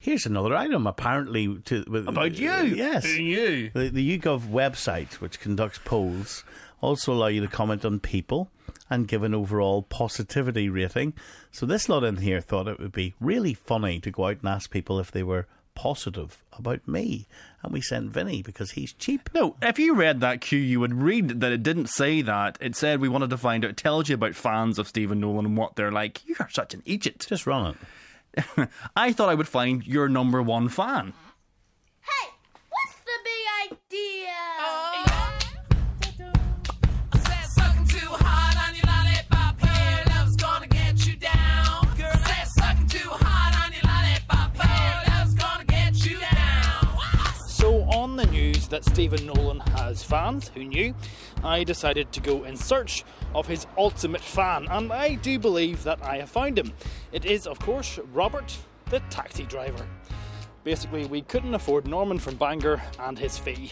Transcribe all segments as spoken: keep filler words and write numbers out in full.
Here's another item, apparently. To, with, About you? Yes. Who knew? The, the YouGov website, which conducts polls, also allow you to comment on people and give an overall positivity rating. So this lot in here thought it would be really funny to go out and ask people if they were positive about me. And we sent Vinny because he's cheap. No, if you read that Q, you would read that it didn't say that. It said we wanted to find out. It tells you about fans of Stephen Nolan and what they're like. You are such an idiot. Just run it. I thought I would find your number one fan. Hey, what's the big idea? Uh, On the news that Stephen Nolan has fans, who knew, I decided to go in search of his ultimate fan, and I do believe that I have found him. It is, of course, Robert, the taxi driver. Basically, we couldn't afford Norman from Bangor and his fee.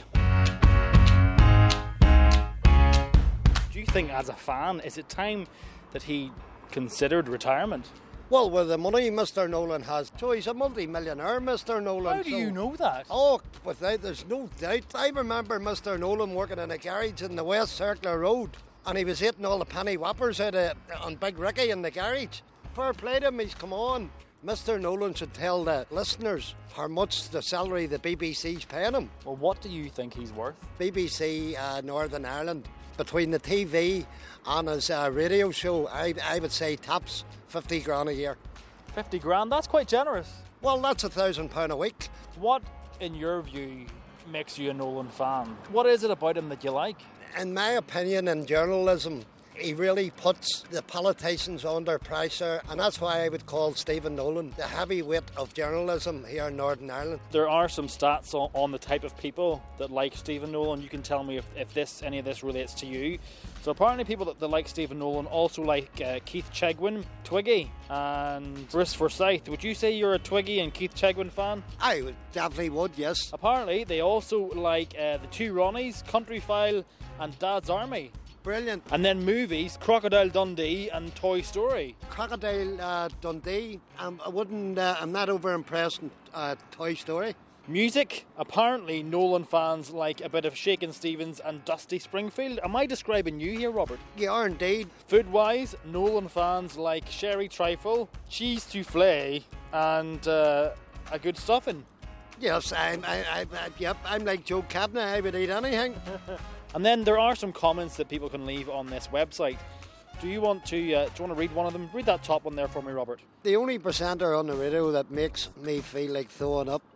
Do you think, as a fan, is it time that he considered retirement? Well, with the money Mister Nolan has, so he's a multi-millionaire, Mister Nolan. How do so, you know that? Oh, without, there's no doubt. I remember Mister Nolan working in a garage in the West Circular Road, and he was eating all the penny whoppers out of, on Big Ricky in the garage. Fair play to him, he's come on. Mister Nolan should tell the listeners how much the salary the B B C's paying him. Well, what do you think he's worth? B B C uh, Northern Ireland, between the T V and his uh, radio show, I, I would say tops fifty grand a year. fifty grand? That's quite generous. Well, that's a thousand pound a week. What, in your view, makes you a Nolan fan? What is it about him that you like? In my opinion, in journalism, he really puts the politicians under pressure, and that's why I would call Stephen Nolan the heavyweight of journalism here in Northern Ireland. There are some stats on, on the type of people that like Stephen Nolan. You can tell me if, if this any of this relates to you. So apparently people that, that like Stephen Nolan also like uh, Keith Chegwin, Twiggy, and Bruce Forsyth. Would you say you're a Twiggy and Keith Chegwin fan? I would, definitely would, yes. Apparently they also like uh, the two Ronnies, Countryfile and Dad's Army. Brilliant. And then movies, Crocodile Dundee and Toy Story. Crocodile uh, Dundee, um, I wouldn't, uh, I'm not over impressed in uh, Toy Story. Music, apparently Nolan fans like a bit of Shakin' Stevens and Dusty Springfield. Am I describing you here, Robert? You are indeed. Food-wise, Nolan fans like sherry trifle, cheese soufflé and uh, a good stuffing. Yes, I'm, I, I, I, yep, I'm like Joe Cabna, I would eat anything. And then there are some comments that people can leave on this website. Do you want to uh, do you want to read one of them? Read that top one there for me, Robert. The only presenter on the radio that makes me feel like throwing up.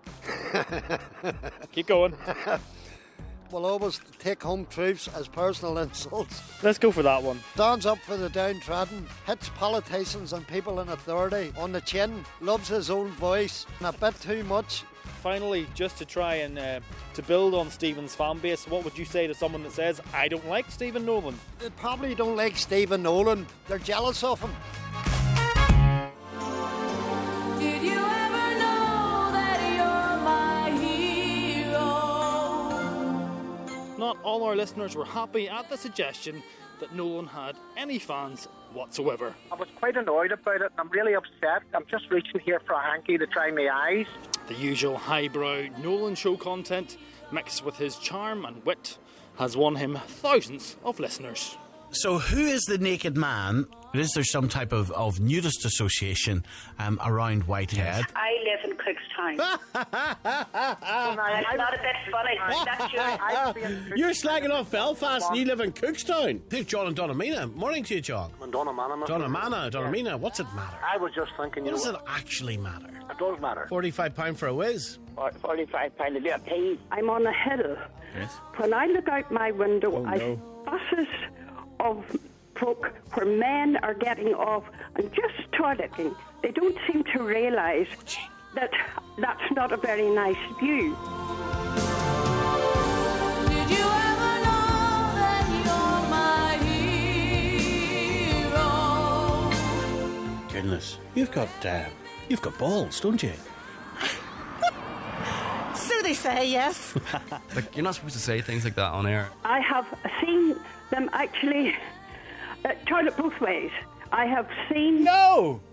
Keep going. Will always take home truths as personal insults. Let's go for that one. Stands up for the downtrodden, hits politicians and people in authority on the chin, loves his own voice, and a bit too much. Finally, just to try and uh, to build on Stephen's fan base, what would you say to someone that says, I don't like Stephen Nolan? They probably don't like Stephen Nolan. They're jealous of him. Did you ever know that you're my hero? Not all our listeners were happy at the suggestion that Nolan had any fans whatsoever. I was quite annoyed about it and I'm really upset. I'm just reaching here for a hanky to dry my eyes. The usual highbrow Nolan show content, mixed with his charm and wit, has won him thousands of listeners. So who is the naked man? Is there some type of, of nudist association um, around Whitehead? I live in Cookstown. well, That's not a bit funny. That's your... You're slagging off Belfast and you live in Cookstown. Who's John and Donamina? Morning to you, John. And Donamana. Donamana, Donamina, yeah. What's it matter? I was just thinking... What you does know, it actually matter? It does matter. forty-five pounds for a whiz. forty-five pounds a bit. I'm on a hill. Yes. When I look out my window, Oh, I no. see buses of folk where men are getting off and just toileting. They don't seem to realise that that's not a very nice view. Did you ever know that you're my hero? Goodness, you've got uh, you've got balls, don't you? So they say, yes. Like, you're not supposed to say things like that on air. I have seen them actually uh, toilet both ways. I have seen... No!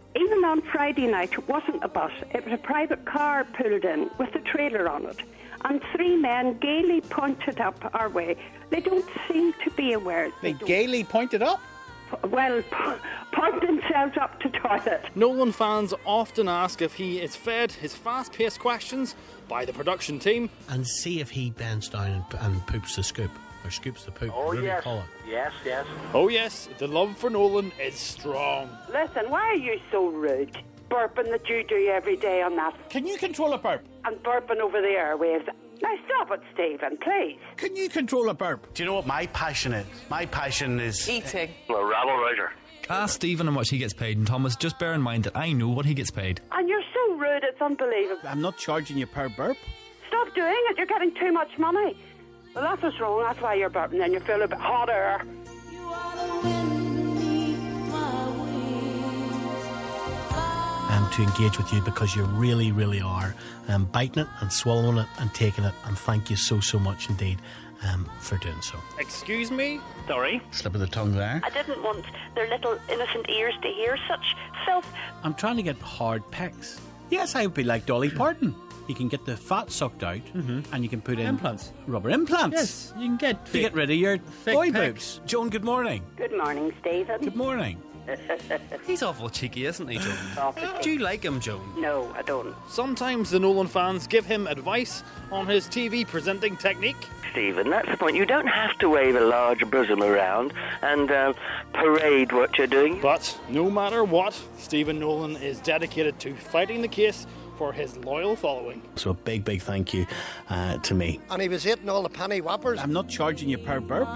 Even on Friday night, it wasn't a bus. It was a private car pulled in with a trailer on it. And three men gaily pointed up our way. They don't seem to be aware. They, they gaily pointed up? Well, point themselves up to toilet. Nolan fans often ask if he is fed his fast-paced questions by the production team. And see if he bends down and, and poops the scoop. Or scoops the poop. Oh, yes. Call it. Yes, yes. Oh, yes. The love for Nolan is strong. Listen, why are you so rude? Burping that you do every day on that. Can you control a burp? And burping over the airwaves. Now stop it, Stephen, please. Can you control a burp? Do you know what my passion is? My passion is... eating. A rabble rouser. Ask Stephen how much he gets paid, and Thomas, just bear in mind that I know what he gets paid. And you're so rude, it's unbelievable. I'm not charging you per burp. Stop doing it, you're getting too much money. Well, that's what's wrong, that's why you're burping, then you feel a bit hot air. You are the wind beneath my wings. Um, to engage with you because you really, really are um, biting it and swallowing it and taking it, and thank you so, so much indeed um, for doing so. Excuse me? Sorry? Slip of the tongue there. I didn't want their little innocent ears to hear such filth. I'm trying to get hard pecs. Yes, I would be like Dolly Parton. You can get the fat sucked out, mm-hmm. and you can put in implants. Rubber implants. Yes, you can get to fake, get rid of your boy pecs. boobs. Joan, good morning. Good morning, Stephen. Good morning. He's awful cheeky, isn't he, Joan? Do you like him, Joan? No, I don't. Sometimes the Nolan fans give him advice on his T V presenting technique. Stephen, that's the point. You don't have to wave a large bosom around and uh, parade what you're doing. But no matter what, Stephen Nolan is dedicated to fighting the case for his loyal following. So a big, big thank you uh, to me. And he was eating all the penny whoppers. I'm not charging you per burp.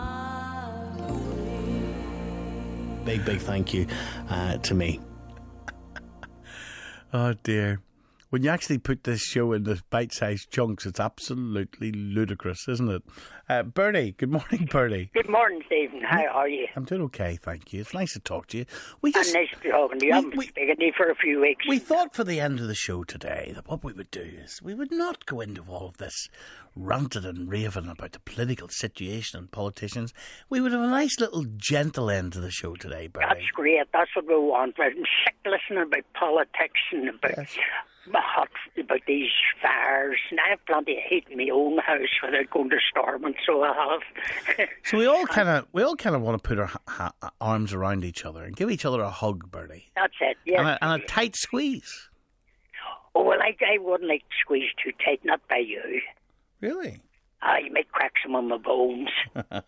Big, big thank you uh, to me. Oh dear. When you actually put this show in the bite-sized chunks, it's absolutely ludicrous, isn't it? Uh, Bernie, good morning, Bernie. Good morning, Stephen. How are you? I'm doing okay, thank you. It's nice to talk to you. We just, and nice to be talking to you. I haven't been speaking to you for a few weeks. We thought for the end of the show today that what we would do is we would not go into all of this ranting and raving about the political situation and politicians. We would have a nice little gentle end to the show today, Bernie. That's great. That's what we want. I'm sick listening about politics and about... Yes. Hot about these fires, and I have plenty of heat in my own house without going to Stormont, so I have. So we all kind of we all kind of want to put our ha- ha- arms around each other and give each other a hug, Bernie. That's it. Yes, and a, and a tight squeeze. Oh well, I I wouldn't like to squeeze too tight, not by you. Really? Ah, uh, you might crack some of my bones. And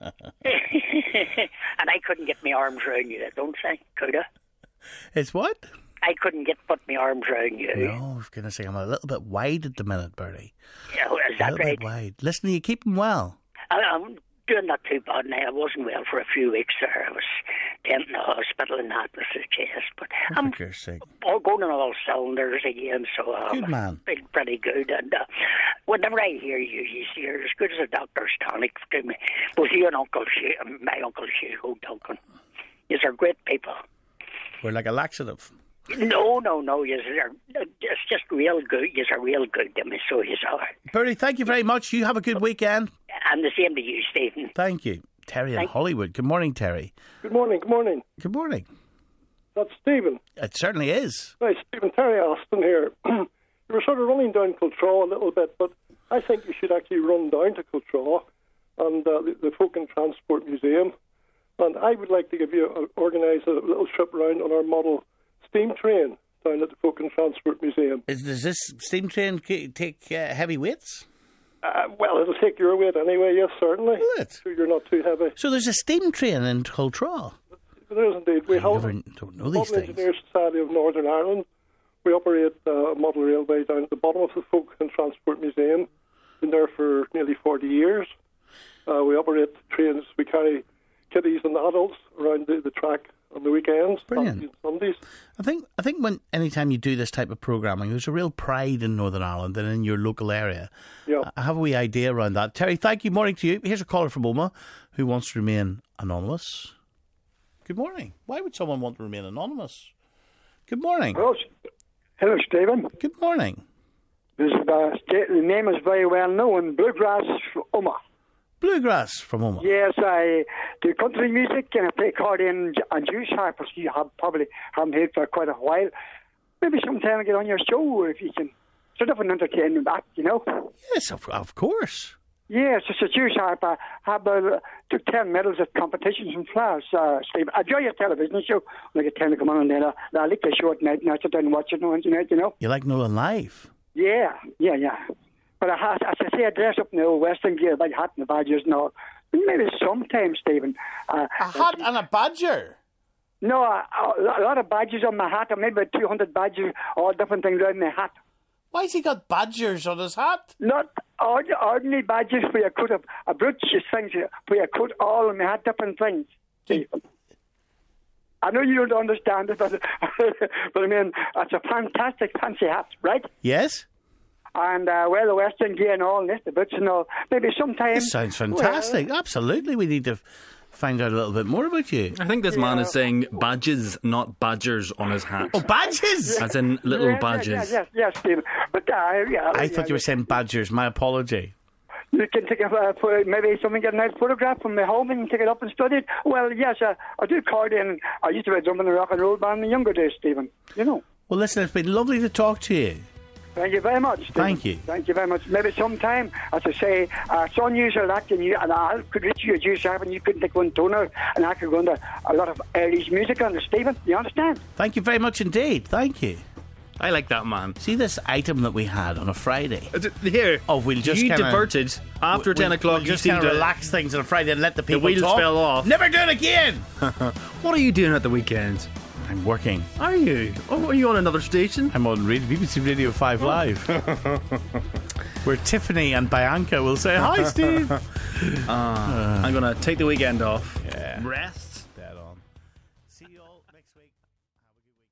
I couldn't get my arms around you, don't I? Could I? It's what? I couldn't get put my arms around you. No, I was going to say I'm a little bit wide at the minute, Bertie. Yeah, well, is that a little right? bit wide. Listen, you keep them well. I, I'm doing not too bad now. I wasn't well for a few weeks there. I was in the hospital and that with the chest, but oh, I'm for sake. all going on all cylinders again. So I'm good man, been pretty good. And uh, whenever I hear you, you're as good as a doctor's tonic to me. Both you and Uncle Sh- my Uncle Hugo Duncan, you are great people. We're like a laxative. No, no, no. Yes, it's just real good. Yes, are real good to me. So yes, are. Bertie, thank you very much. You have a good weekend. And the same to you, Stephen. Thank you, Terry in Hollywood. Good morning, Terry. Good morning. Good morning. Good morning. That's Stephen. It certainly is. Right, Stephen. Terry Austin here. You were sort of running down Kiltraw a little bit, but I think you should actually run down to Kiltraw and uh, the, the Folk and Transport Museum. And I would like to give you a, organise a little trip around on our model steam train down at the Folk and Transport Museum. Is, does this steam train take uh, heavy weights? Uh, well, it'll take your weight anyway, yes, certainly. Will it? So you're not too heavy. So there's a steam train in Kiltraw? There is indeed. We I have never, don't know these Model things. Engineers Society of Northern Ireland. We operate uh, a model railway down at the bottom of the Folk and Transport Museum. Been there for nearly forty years. Uh, we operate trains. We carry kiddies and adults around the, the track on the weekends, Brilliant. Sundays. I think I think when anytime you do this type of programming, there's a real pride in Northern Ireland and in your local area. Yeah. I have a wee idea around that. Terry, thank you. Morning to you. Here's a caller from Oma who wants to remain anonymous. Good morning. Why would someone want to remain anonymous? Good morning. Hello, hello Stephen. Good morning. This, uh, the name is very well known. Bluegrass Oma. Bluegrass from home. Yes, I do country music and I play accordion and Jewish harp, which you have probably haven't heard for quite a while. Maybe sometime I get on your show if you can sort of an entertainment act, you know. Yes, of, of course. Yes, it's a Jewish harp. I have uh, took ten medals at competitions in France. Uh, Steve, I enjoy your television show when I get time to come on and then I, I like the show at night and I sit down and watch it once a night, you know. You like Nolan live? Yeah, yeah, yeah. But I have, as I say, I dress up in the old Western gear, like hat and the badgers and all. Maybe sometimes, Stephen. Uh, a hat and a badger? No, a, a lot of badges on my hat, or maybe two hundred badges, all different things around my hat. Why has he got badgers on his hat? Not ord- ordinary badges for your coat, a, a brooch, things for your coat, all on my hat, different things, Stephen. I know you don't understand it, but, but I mean, it's a fantastic fancy hat, right? Yes. And uh, wear the Western gear and all, and this, the boots and all. Maybe sometime. This sounds fantastic. Well, absolutely. We need to f- find out a little bit more about you. I think this yeah. man is saying badges, not badgers on his hat. Oh, badges? As in little yes, badges. Yes, yes, yes, yes, Stephen. But, uh, yeah, I yeah, thought you were saying badgers. My apology. You can take a, uh, for maybe someone get a nice photograph from my home and take it up and study it. Well, yes, uh, I do accordion. I used to be drumming in a rock and roll band in the younger days, Stephen. You know. Well, listen, it's been lovely to talk to you. Thank you very much, Stephen. Thank you. Thank you very much. Maybe sometime, as I say, uh, it's unusual that and you and I could reach you a Jewish harp and you couldn't take one toner and I could go into a lot of Irish music on it, Stephen. You understand? Thank you very much indeed. Thank you. I like that, man. See this item that we had on a Friday? Uh, here. Oh, we'll just You kinda, diverted after we'll, ten o'clock. We'll you just seem kind to of relax things on a Friday and let the people The wheels talk. fell off. Never do it again. What are you doing at the weekend? I'm working. Are you? Oh, are you on another station? I'm on Radio, B B C Radio five oh. Live. Where Tiffany and Bianca will say, hi, Steve. uh, uh, I'm going to take the weekend off. Yeah. Rest.